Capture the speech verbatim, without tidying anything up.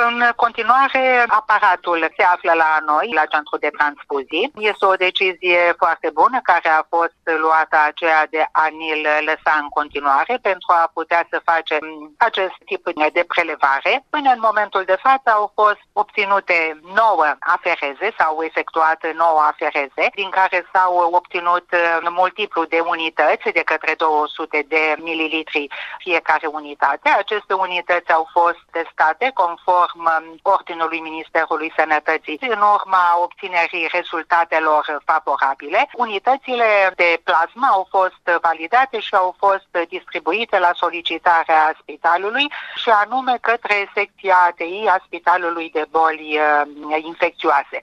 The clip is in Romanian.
În continuare, aparatul se află la noi, la centru de transfuzii. Este o decizie foarte bună care a fost luată aceea de a ni-l lăsa în continuare pentru a putea să facem acest tip de prelevare. Până în momentul de față au fost obținute nouă afereze, s-au efectuat nouă afereze, din care s-au obținut multiplu de unități de către două sute de mililitri fiecare unitate. Aceste unități au fost testate conform ordinului Ministerului Sănătății în urma obținerii rezultatelor favorabile. Unitățile de plasmă au fost validate și au fost distribuite la solicitarea spitalului și anume către secția A T I a Spitalului de Boli Infecțioase.